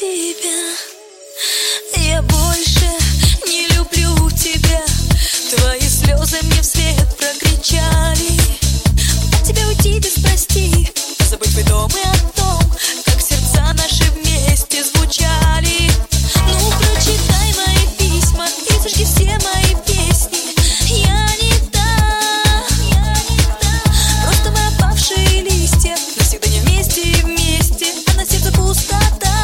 тебя. Я больше не люблю тебя. Твои слезы мне вслед прокричали. От тебя уйти без прости, забыть твой дом и о том, как сердца наши вместе звучали. Ну, прочитай мои письма и сожги все мои песни. Я не та, просто мы опавшие листья, навсегда не вместе и вместе, а на сердце пустота.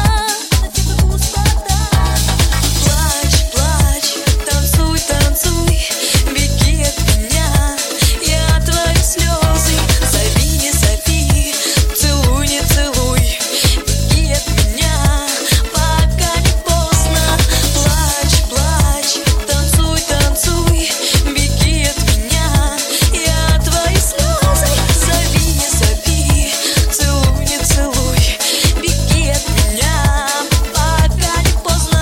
Плачь, плачь, танцуй, танцуй, беги от меня, я твои слезы. Зови, не зови, целуй, не целуй, беги от меня, пока не поздно. Плачь, плачь, танцуй, танцуй, беги от меня, я твои слезы. Зови, не зови, целуй, не целуй, беги от меня, пока не поздно.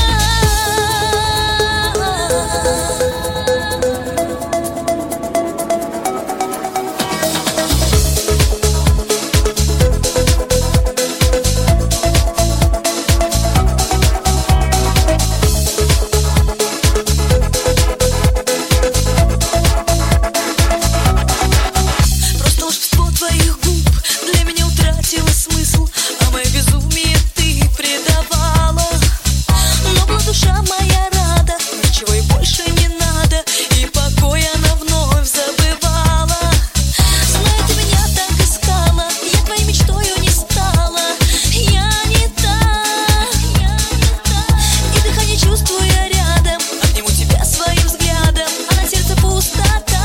Просто волшебство твоих губ для меня утратило смысл, а мое безумие ты предавала. Но была душа моя рада, ничего и больше не надо, и покой она вновь забывала. Знаю, ты меня так искала, я твоей мечтою не стала. Я не та, и дыхание чувствую я рядом, обниму тебя своим взглядом, а на сердце пустота.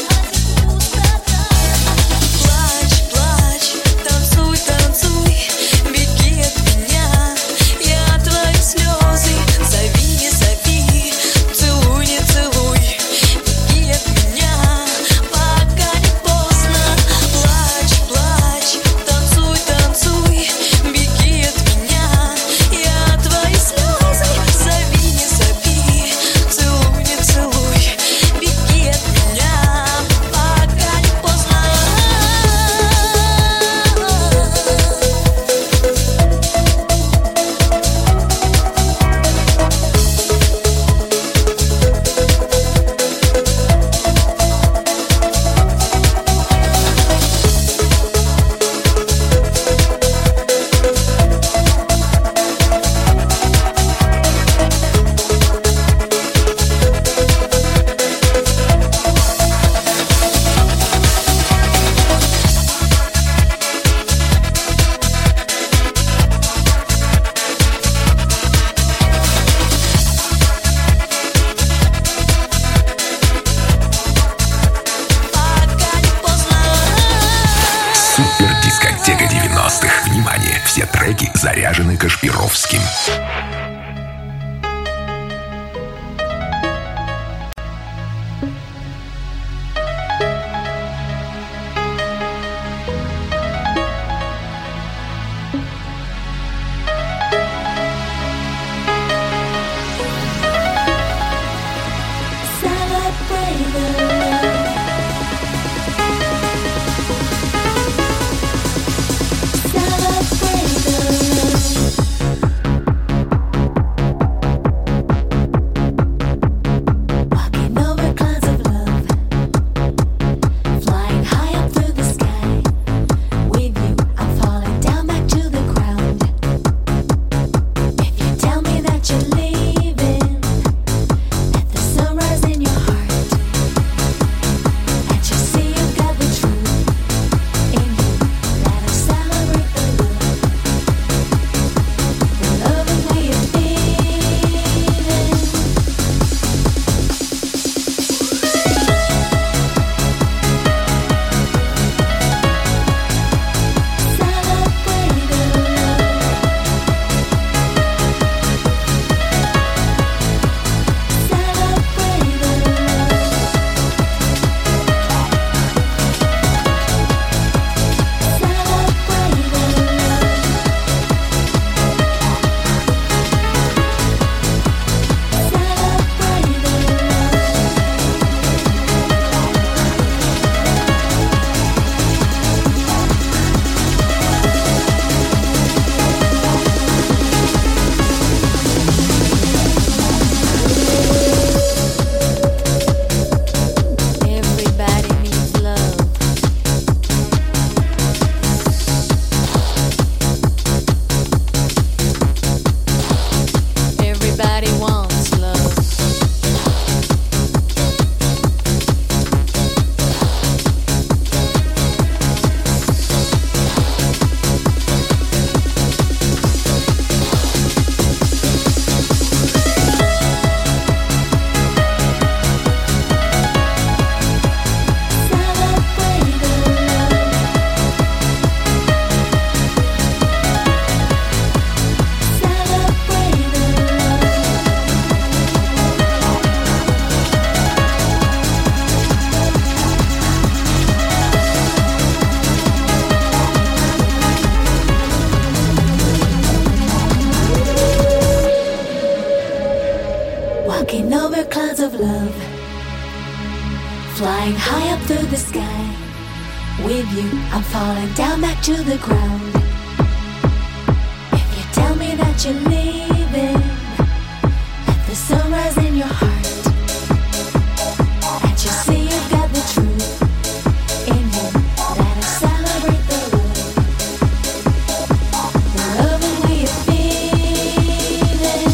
Плачь, плачь, танцуй, танцуй, беги от меня, я твои слезы. Зови, не зови, целуй, не целуй, беги от меня, пока не поздно. Плачь, плачь, танцуй, танцуй, беги от меня, я твои слезы. Зови, не зови, целуй, не целуй, беги от меня, пока не поздно. Супер дискотека 90-х. Внимание! Все треки заряжены Кашпировским. Celebrate the love. Walking over clouds of love, flying high up through the sky. With you, I'm falling down back to the ground. If you tell me that you're leaving, let the sunrise in your heart. Can't you see you've got the truth in you? Let us celebrate the love that we are feeling.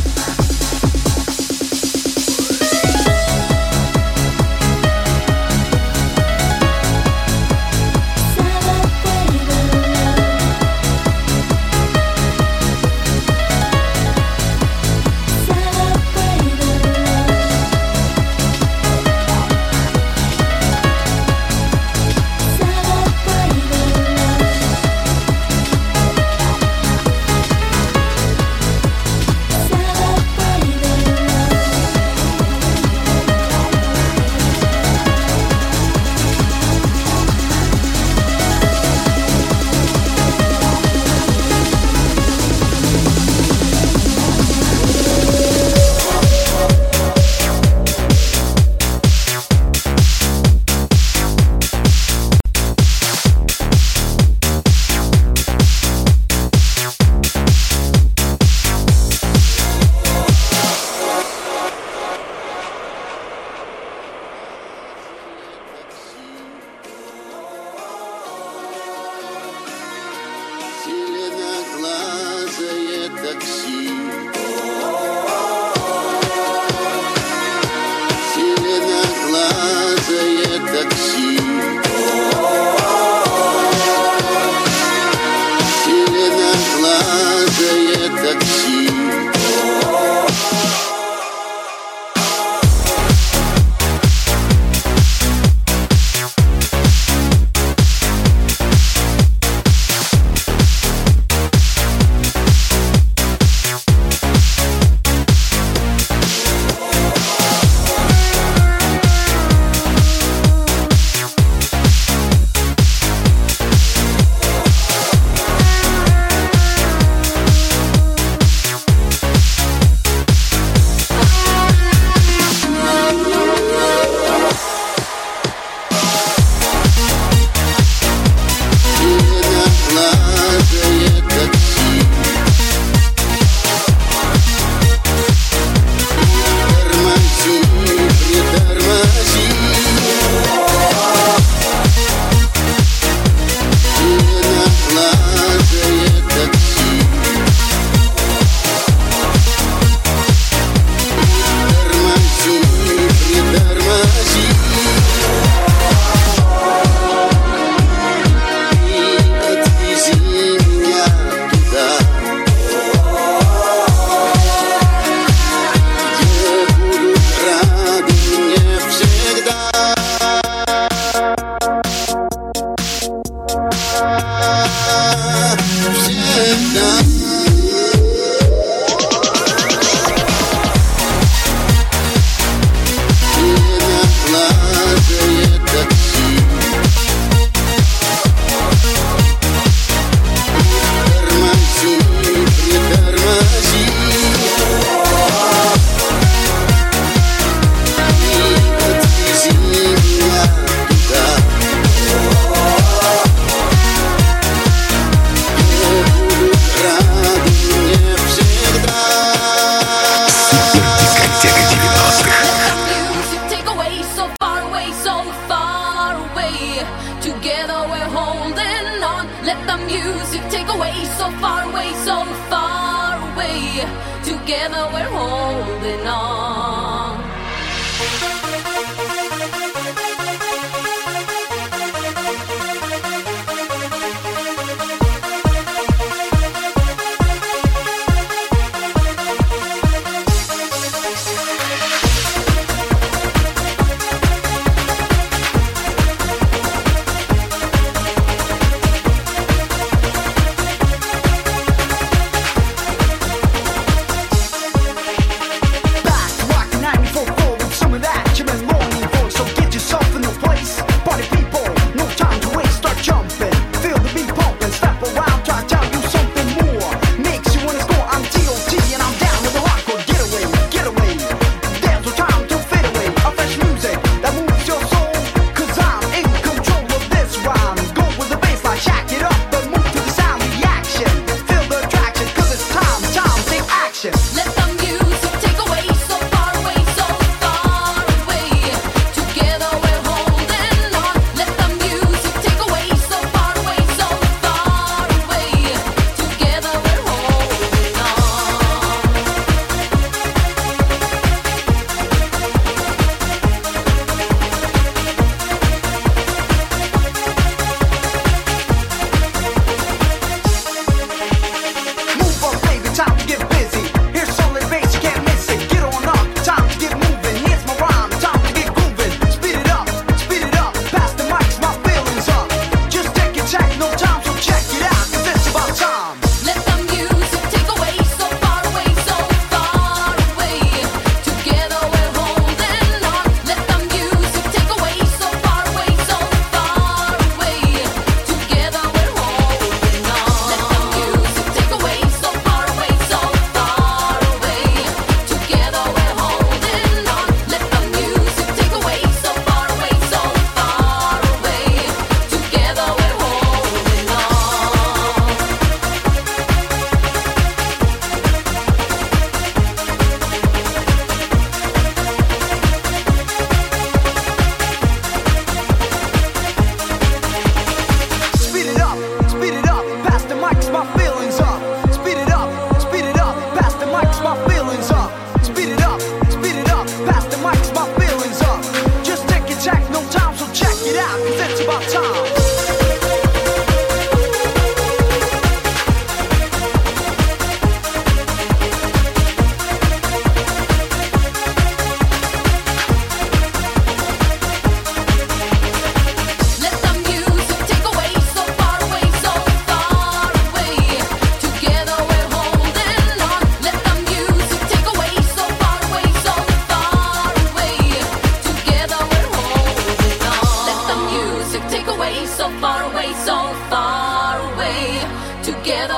Together we're holding on.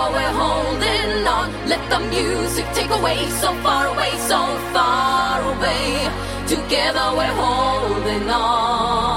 Together we're holding on. Let the music take away, so far away, so far away. Together we're holding on.